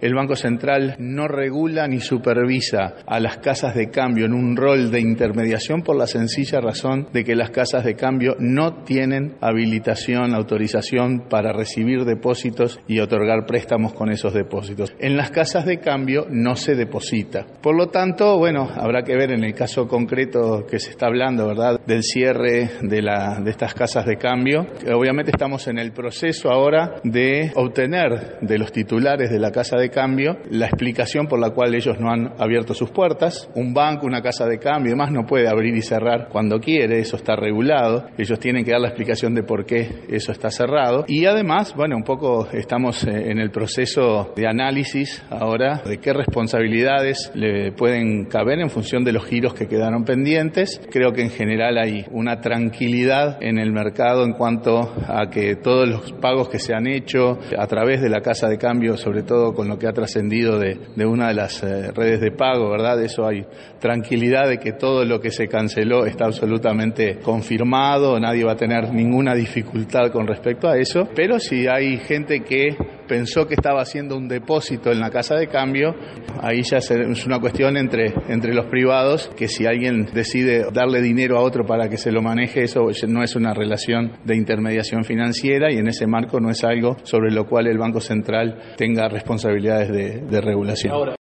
El Banco Central no regula ni supervisa a las casas de cambio en un rol de intermediación por la sencilla razón de que las casas de cambio no tienen habilitación, autorización para recibir depósitos y otorgar préstamos con esos depósitos. En las casas de cambio no se deposita. Por lo tanto, habrá que ver en el caso concreto que se está hablando, ¿verdad?, del cierre de estas casas de cambio. Obviamente estamos en el proceso ahora de obtener de los titulares de la casa de cambio la explicación por la cual ellos no han abierto sus puertas. Un banco, una casa de cambio y demás no puede abrir y cerrar cuando quiere, eso está regulado. Ellos tienen que dar la explicación de por qué eso está cerrado. Y además, un poco estamos en el proceso de análisis ahora de qué responsabilidades le pueden caber en función de los giros que quedaron pendientes. Creo que en general hay una tranquilidad en el mercado en cuanto a que todos los pagos que se han hecho a través de la casa de cambio, sobre todo con lo que ha trascendido de una de las redes de pago, ¿verdad? De eso hay tranquilidad de que todo lo que se canceló está absolutamente confirmado, nadie va a tener ninguna dificultad con respecto a eso, pero si hay gente que pensó que estaba haciendo un depósito en la casa de cambio, ahí ya es una cuestión entre los privados, que si alguien decide darle dinero a otro para que se lo maneje, eso no es una relación de intermediación financiera y en ese marco no es algo sobre lo cual el Banco Central tenga responsabilidades de regulación.